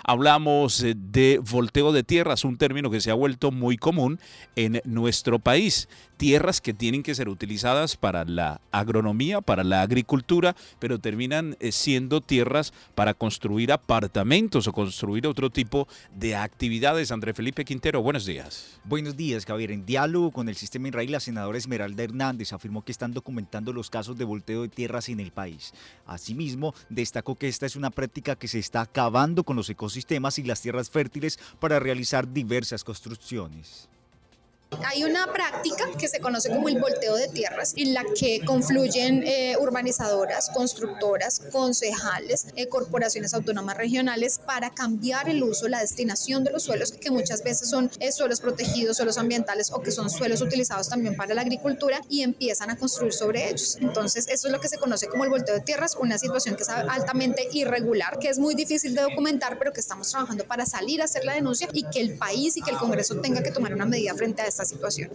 Hablamos de volteo de tierras, un término que se ha vuelto muy común en nuestro país. Tierras que tienen que ser utilizadas para la agronomía, para la agricultura, pero terminan siendo tierras para construir apartamentos o construir otro tipo de actividades. André Felipe Quintero, buenos días. Buenos días, Javier. En diálogo con el Sistema Israel, la senadora Esmeralda Hernández afirmó que están documentando los casos de volteo de tierras en el país. Asimismo, destacó que esta es una práctica que se está acabando con los ecosistemas y las tierras fértiles para realizar diversas construcciones. Hay una práctica que se conoce como el volteo de tierras, en la que confluyen urbanizadoras, constructoras, concejales, corporaciones autónomas regionales para cambiar el uso, la destinación de los suelos, que muchas veces son suelos protegidos, suelos ambientales o que son suelos utilizados también para la agricultura, y empiezan a construir sobre ellos. Entonces, eso es lo que se conoce como el volteo de tierras, una situación que es altamente irregular, que es muy difícil de documentar, pero que estamos trabajando para salir a hacer la denuncia y que el país y que el Congreso tenga que tomar una medida frente a esta situación.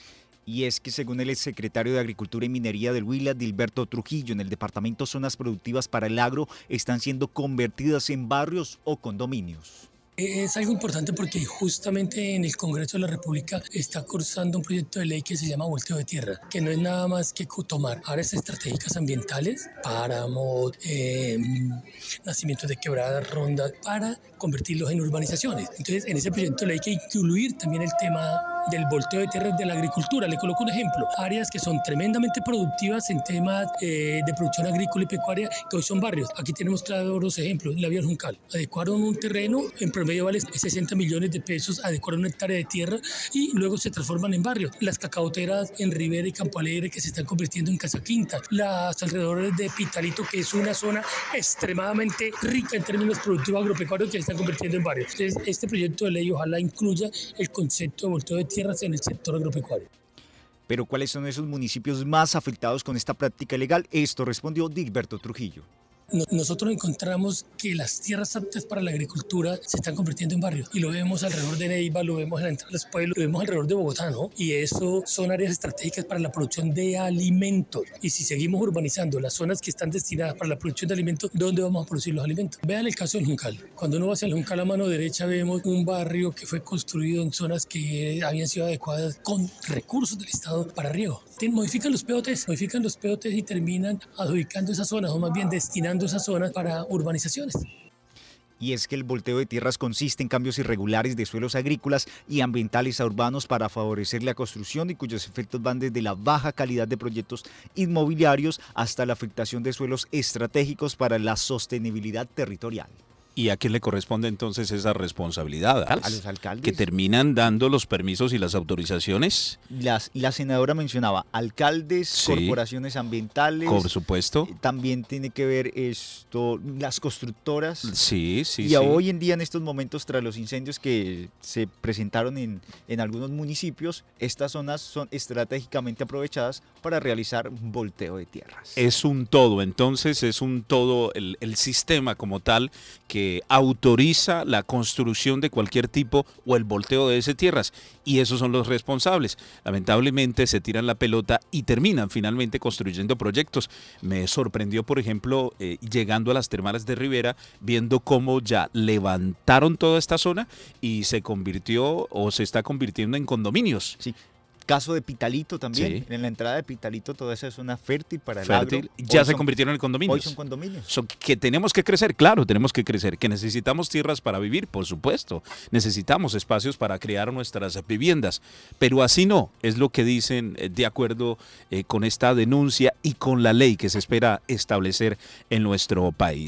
Y es que según el exsecretario de Agricultura y Minería del Huila, Dilberto Trujillo, en el departamento zonas productivas para el agro están siendo convertidas en barrios o condominios. Es algo importante porque justamente en el Congreso de la República está cursando un proyecto de ley que se llama volteo de tierra, que no es nada más que tomar áreas estratégicas ambientales, páramos, nacimientos de quebradas, rondas, para convertirlos en urbanizaciones. Entonces, en ese proyecto de ley hay que incluir también el tema del volteo de tierras de la agricultura. Le coloco un ejemplo: áreas que son tremendamente productivas en temas de producción agrícola y pecuaria, que hoy son barrios. Aquí tenemos claros ejemplos. La Vía Juncal adecuaron un terreno, en promedio vale 60 millones de pesos, adecuaron una hectárea de tierra y luego se transforman en barrios. Las cacaoteras en Rivera y Campo Alegre, que se están convirtiendo en Casa Quinta. Las alrededores de Pitalito, que es una zona extremadamente rica en términos productivos agropecuarios, que se están convirtiendo en barrios. Entonces, este proyecto de ley ojalá incluya el concepto de volteo de tierras en el sector agropecuario. Pero ¿cuáles son esos municipios más afectados con esta práctica ilegal? Esto respondió Dilberto Trujillo. Nosotros encontramos que las tierras aptas para la agricultura se están convirtiendo en barrios, y lo vemos alrededor de Neiva, lo vemos en la entrada de los pueblos, lo vemos alrededor de Bogotá, ¿no? Y eso son áreas estratégicas para la producción de alimentos, y si seguimos urbanizando las zonas que están destinadas para la producción de alimentos, ¿dónde vamos a producir los alimentos? Vean el caso del Juncal. Cuando uno va hacia el Juncal, a mano derecha vemos un barrio que fue construido en zonas que habían sido adecuadas con recursos del Estado para riego. Modifican los POTs y terminan adjudicando esas zonas, o más bien destinando esas zonas para urbanizaciones. Y es que el volteo de tierras consiste en cambios irregulares de suelos agrícolas y ambientales a urbanos para favorecer la construcción, y cuyos efectos van desde la baja calidad de proyectos inmobiliarios hasta la afectación de suelos estratégicos para la sostenibilidad territorial. ¿Y a quién le corresponde entonces esa responsabilidad? A los alcaldes. ¿Que terminan dando los permisos y las autorizaciones? La senadora mencionaba alcaldes, sí, corporaciones ambientales. Por supuesto. También tiene que ver esto, las constructoras. Sí. Y hoy en día, en estos momentos, tras los incendios que se presentaron en algunos municipios, estas zonas son estratégicamente aprovechadas para realizar volteo de tierras. Es un todo, entonces es un todo el sistema como tal que autoriza la construcción de cualquier tipo o el volteo de esas tierras, y esos son los responsables. Lamentablemente se tiran la pelota y terminan finalmente construyendo proyectos. Me sorprendió, por ejemplo, llegando a las termales de Rivera, viendo cómo ya levantaron toda esta zona y se convirtió o se está convirtiendo en condominios. Sí. Caso de Pitalito también, sí. En la entrada de Pitalito toda esa zona fértil para el agro. Ya se convirtieron en condominios. Hoy son condominios. Que tenemos que crecer, claro, tenemos que crecer. Que necesitamos tierras para vivir, por supuesto. Necesitamos espacios para crear nuestras viviendas. Pero así no, es lo que dicen de acuerdo con esta denuncia y con la ley que se espera establecer en nuestro país.